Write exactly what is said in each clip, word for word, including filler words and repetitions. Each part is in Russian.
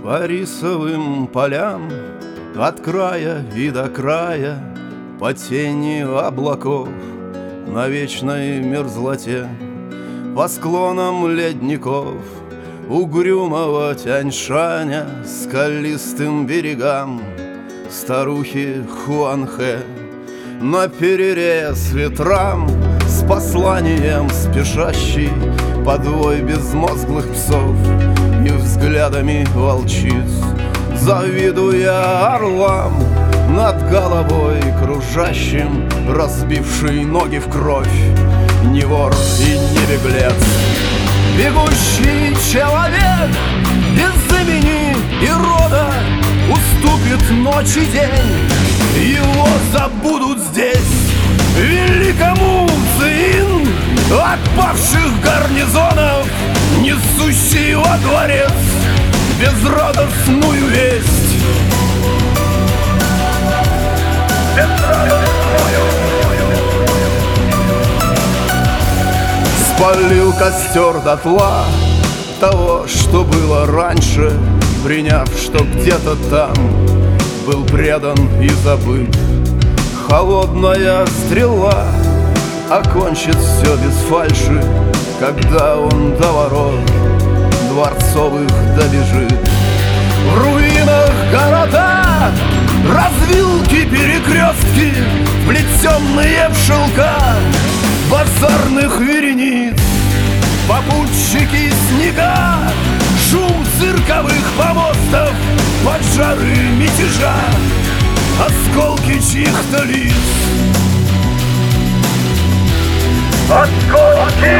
По рисовым полям от края и до края, по тени облаков на вечной мерзлоте, по склонам ледников угрюмого Тяньшаня, скалистым берегам старухи Хуанхэ, наперерез ветрам с посланием спешащий подвой безмозглых псов и взглядами волчиц, завидуя орлам над головой кружащим, разбивший ноги в кровь, не вор и не беглец. Бегущий человек без имени и рода уступит ночь и день, его забудут здесь. Великому Цзин от павших гарнизонов, несущий во дворец безрадостную весть. Спалил костер дотла того, что было раньше, приняв, что где-то там был предан и забыт. Холодная стрела окончит все без фальши, когда он до ворот дворцовых добежит. В руинах города, развилки, перекрестки, вплетенные в шелка базарных верениц, попутчики снега, шум цирковых помостов, поджары мятежа, осколки чьих-то лиц. Осколки!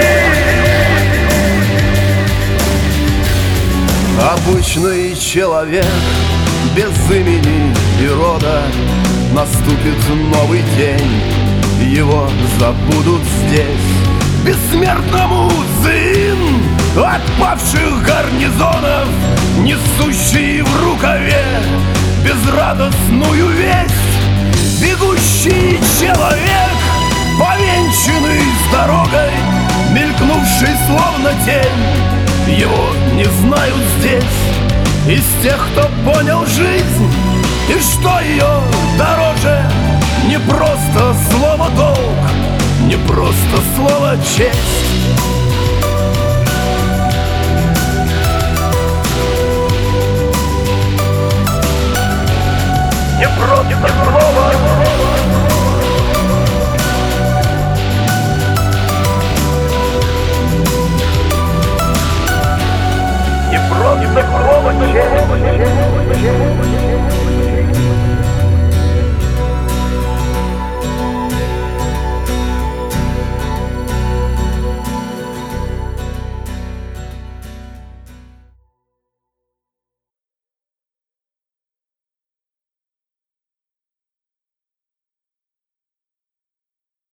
Обычный человек без имени и рода, наступит новый день, его забудут здесь. Бессмертному Цзин от павших гарнизонов, несущий в рукаве безрадостную весть. Бегущий человек, повенчанный с дорогой, мелькнувший словно тень, его не знают здесь. Из тех, кто понял жизнь и что ее дороже, не просто слово долг, не просто слово честь. Не просто слово, не просто слово честь.